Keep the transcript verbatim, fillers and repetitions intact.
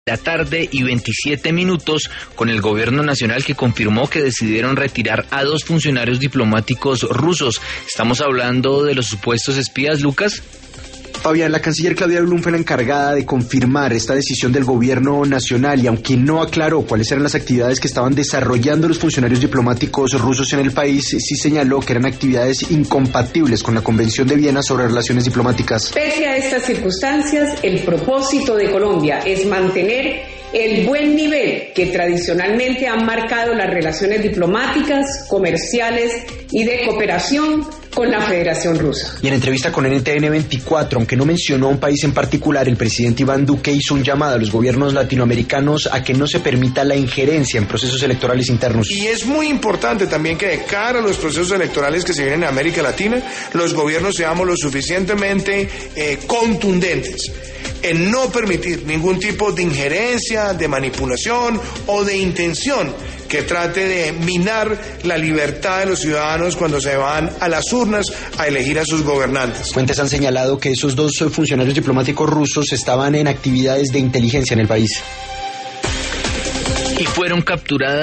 La tarde y veintisiete minutos con el gobierno nacional que confirmó que decidieron retirar a dos funcionarios diplomáticos rusos. Estamos hablando de los supuestos espías, Lucas. Fabián, la canciller Claudia Blum fue la encargada de confirmar esta decisión del gobierno nacional y aunque no aclaró cuáles eran las actividades que estaban desarrollando los funcionarios diplomáticos rusos en el país, sí señaló que eran actividades incompatibles con la Convención de Viena sobre relaciones diplomáticas. Pese a estas circunstancias, el propósito de Colombia es mantener el buen nivel que tradicionalmente han marcado las relaciones diplomáticas, comerciales y de cooperación con la Federación Rusa. Y en entrevista con N T N veinticuatro, aunque no mencionó a un país en particular, el presidente Iván Duque hizo un llamado a los gobiernos latinoamericanos a que no se permita la injerencia en procesos electorales internos. Y es muy importante también que de cara a los procesos electorales que se vienen en América Latina, los gobiernos seamos lo suficientemente eh, contundentes en no permitir ningún tipo de injerencia, de manipulación o de intención que trate de minar la libertad de los ciudadanos cuando se van a las urnas a elegir a sus gobernantes. Fuentes han señalado que esos dos funcionarios diplomáticos rusos estaban en actividades de inteligencia en el país. Y fueron capturadas